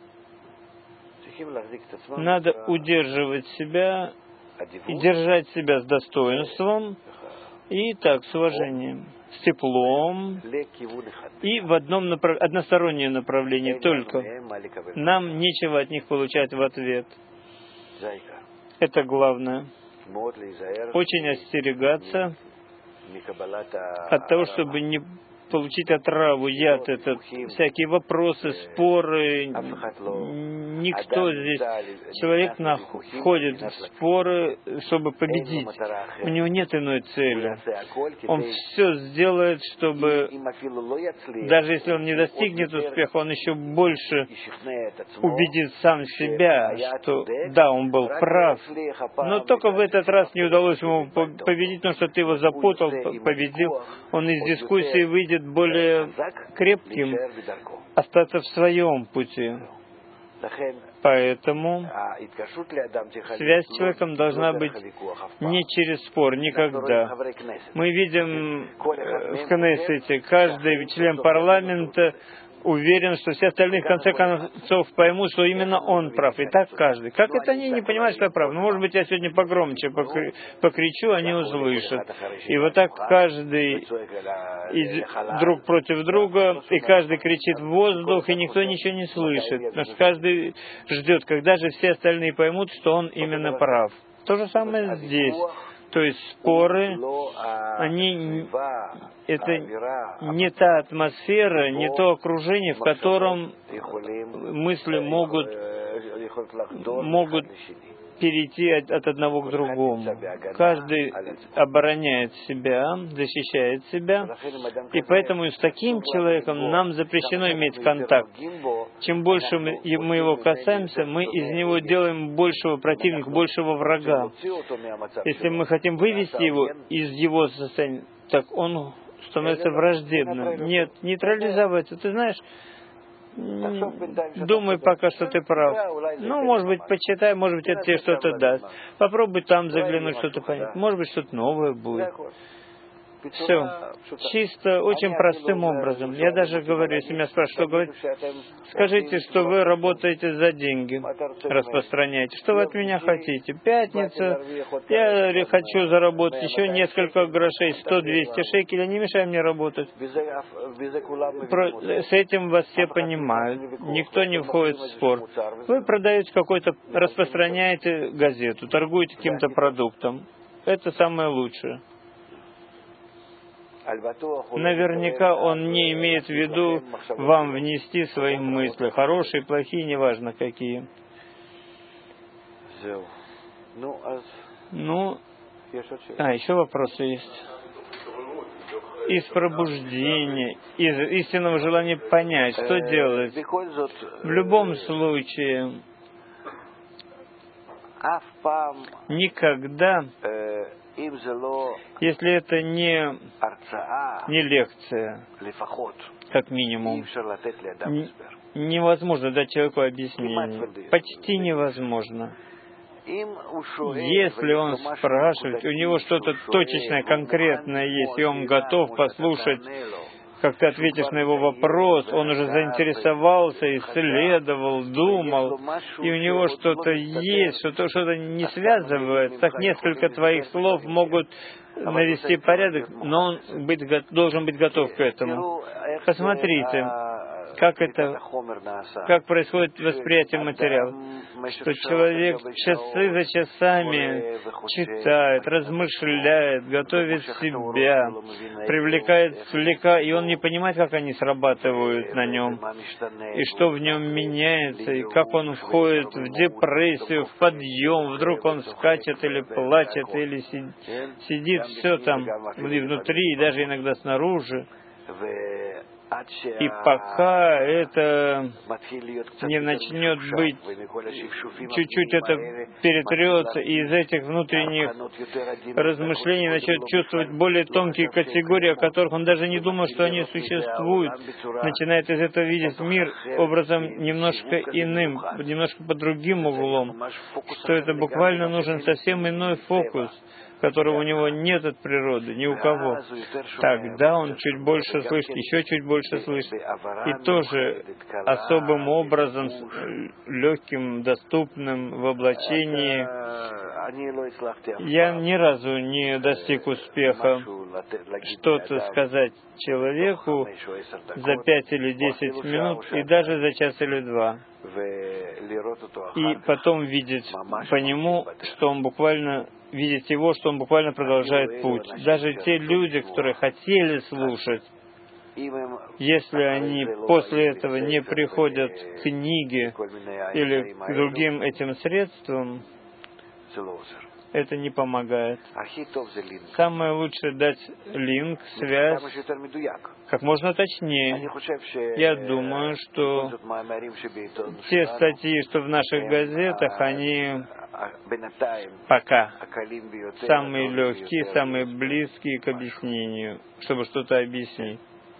Надо удерживать себя и держать себя с достоинством и так, с уважением, с теплом и в одностороннее направление только. Нам нечего от них получать в ответ. Это главное. Очень остерегаться от того, чтобы не получить отраву, яд этот, всякие вопросы, споры. Никто здесь, человек входит в споры, чтобы победить. У него нет иной цели. Он все сделает, чтобы, даже если он не достигнет успеха, он еще больше убедит сам себя, что да, он был прав. Но только в этот раз не удалось ему победить, потому что ты его запутал, победил. Он из дискуссии выйдет более крепким, остаться в своем пути. Поэтому связь с человеком должна быть не через спор, никогда. Мы видим в Кнессете, каждый член парламента уверен, что все остальные в конце концов поймут, что именно он прав. И так каждый. Как это они не понимают, что я прав? Ну, может быть, я сегодня погромче покричу, они услышат. И вот так каждый друг против друга, и каждый кричит в воздух, и никто ничего не слышит. Потому что каждый ждет, когда же все остальные поймут, что он именно прав. То же самое здесь. То есть споры, это не та атмосфера, не то окружение, в котором мысли могут перейти от одного к другому. Каждый обороняет себя, защищает себя, и поэтому с таким человеком нам запрещено иметь контакт. Чем больше мы его касаемся, мы из него делаем большего противника, большего врага. Если мы хотим вывести его из его состояния, так он становится враждебным. Нет, нейтрализовать. Ты знаешь, думай пока, что ты прав. Ну, может быть, почитай, может быть, это тебе что-то даст. Попробуй там заглянуть, что-то понять. Может быть, что-то новое будет. Все. Чисто, очень простым образом. Я даже говорю, если меня спрашивают, что говорить, скажите, что вы работаете за деньги, распространяете. Что вы от меня хотите? Пятница, я хочу заработать еще несколько грошей, 100-200 шекелей, не мешай мне работать. С этим вас все понимают. Никто не входит в спор. Вы продаете какой-то, распространяете газету, торгуете каким-то продуктом. Это самое лучшее. Наверняка он не имеет в виду вам внести свои мысли, хорошие, плохие, неважно какие. Еще вопросы есть. Из пробуждения, из истинного желания понять, что делать. В любом случае, никогда, если это не лекция, как минимум, невозможно дать человеку объяснение. Почти невозможно. Если он спрашивает, у него что-то точечное, конкретное есть, и он готов послушать, как ты ответишь на его вопрос, он уже заинтересовался, исследовал, думал, и у него что-то есть, что-то не связывает, так несколько твоих слов могут навести порядок, но он должен быть готов к этому. Посмотрите, как происходит восприятие материала, что человек часы за часами читает, размышляет, готовит себя, привлекает слегка, и он не понимает, как они срабатывают на нем, и что в нем меняется, и как он входит в депрессию, в подъем, вдруг он скачет или плачет, или сидит все там и внутри, и даже иногда снаружи. И пока это не начнет быть, чуть-чуть это перетрется, и из этих внутренних размышлений начнет чувствовать более тонкие категории, о которых он даже не думал, что они существуют, начинает из этого видеть мир образом немножко иным, немножко под другим углом, что это буквально нужен совсем иной фокус, которого у него нет от природы, ни у кого. Тогда он чуть больше слышит, еще чуть больше слышит. И тоже особым образом, легким, доступным в облачении. Я ни разу не достиг успеха что-то сказать человеку за 5 или 10 минут, и даже за час или 2. И потом видеть по нему, что он буквально видеть его, что он буквально продолжает путь. Даже те люди, которые хотели слушать, если они после этого не приходят к книге или к другим этим средствам, это не помогает. Самое лучшее дать линк, связь, как можно точнее. Я думаю, что те статьи, что в наших газетах, они пока самые легкие, самые близкие к объяснению, чтобы что-то объяснить.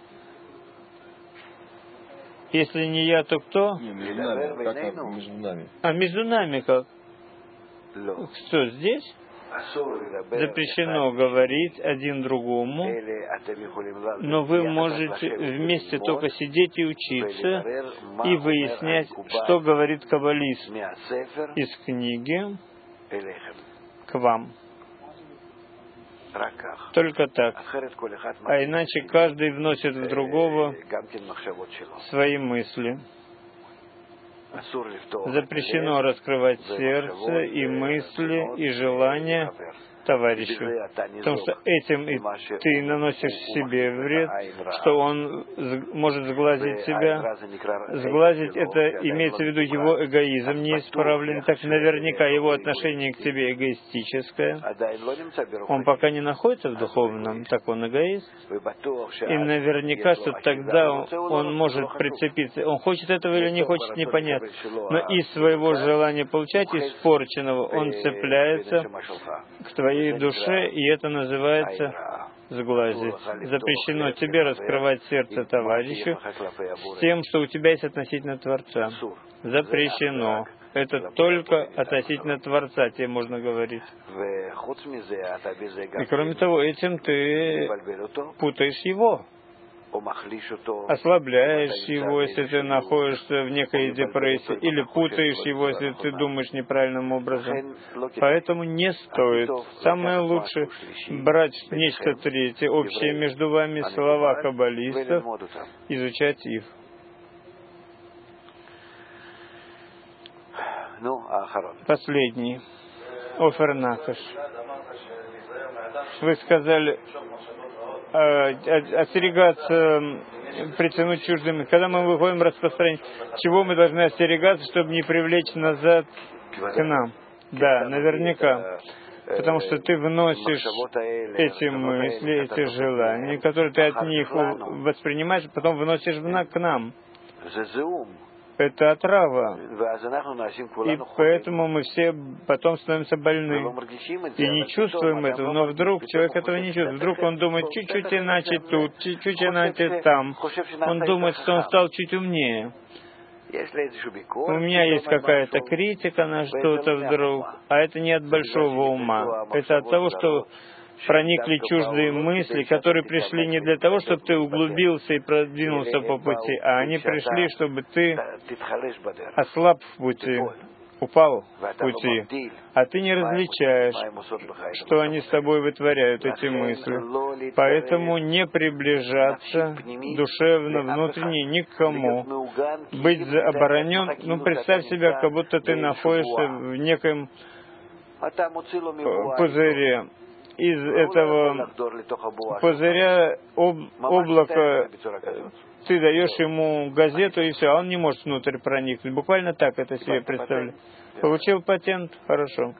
Если не я, то кто? Между нами. Как между нами? Между нами как? Что, здесь? Запрещено говорить один другому, но вы можете вместе только сидеть и учиться, и выяснять, что говорит каббалист из книги к вам. Только так. А иначе каждый вносит в другого свои мысли. Запрещено раскрывать сердце и мысли, и желания товарищу, потому что этим и ты наносишь себе вред, что он может сглазить себя. Сглазить — это имеется в виду его эгоизм неисправлен, так наверняка его отношение к тебе эгоистическое. Он пока не находится в духовном, так он эгоист. И наверняка, что тогда он может прицепиться. Он хочет этого или не хочет, непонятно. Но из своего желания получать испорченного он цепляется к твоей душе, и это называется сглазить. Запрещено тебе раскрывать сердце товарищу с тем, что у тебя есть относительно Творца. Запрещено. Это только относительно Творца тебе можно говорить. И кроме того, этим ты путаешь его, ослабляешь его, если ты находишься в некой депрессии, или путаешь его, если ты думаешь неправильным образом. Поэтому не стоит. Самое лучшее — брать нечто третье, общее между вами, слова каббалистов, изучать их. Последний. Офер Накаш. Вы сказали остерегаться, притянуть чуждым. Когда мы выходим распространять, чего мы должны остерегаться, чтобы не привлечь назад к нам? Да, наверняка. Потому что ты вносишь эти мысли, эти желания, которые ты от них воспринимаешь, потом вносишь к нам. Это отрава. И поэтому мы все потом становимся больны. И не чувствуем этого. Но вдруг человек этого не чувствует. Вдруг он думает чуть-чуть иначе тут, чуть-чуть иначе там. Он думает, что он стал чуть умнее. У меня есть какая-то критика на что-то вдруг, а это не от большого ума. Это от того, что проникли чуждые мысли, которые пришли не для того, чтобы ты углубился и продвинулся по пути, а они пришли, чтобы ты ослаб в пути, упал в пути, а ты не различаешь, что они с тобой вытворяют, эти мысли. Поэтому не приближаться душевно, внутренне ни к кому. Быть оборонен, представь себя, как будто ты находишься в неком пузыре. Из этого пузыря облака ты даешь ему газету, и все, а он не может внутрь проникнуть. Буквально так это себе представляю. Получил патент? Хорошо.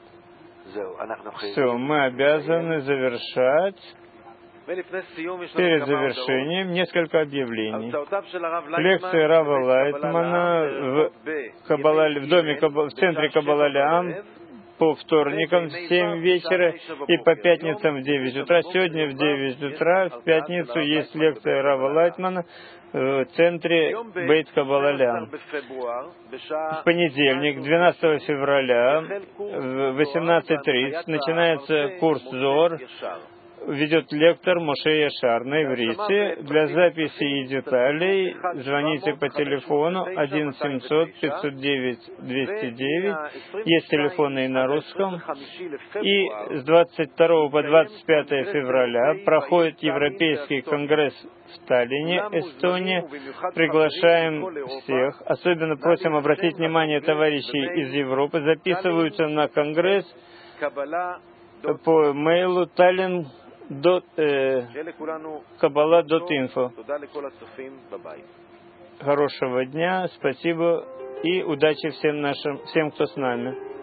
Все, мы обязаны завершать. Перед завершением несколько объявлений. Лекции Рава Лайтмана в центре Каббала-Леам по вторникам в 7 вечера и по пятницам в 9 утра. Сегодня в 9 утра, в пятницу, есть лекция Рава Лайтмана в центре Бейт Каббала-Леам. В понедельник, 12 февраля, в 18:30 начинается курс ЗОР. Ведет лектор Моше Яшар на иврите. Для записи и деталей звоните по телефону 1-700-509-209. Есть телефоны и на русском. И с 22 по 25 февраля проходит Европейский конгресс в Таллине, Эстония. Приглашаем всех. Особенно просим обратить внимание товарищей из Европы. Записываются на конгресс по мейлу Kabbalah.info. Хорошего дня, спасибо и удачи всем, кто с нами.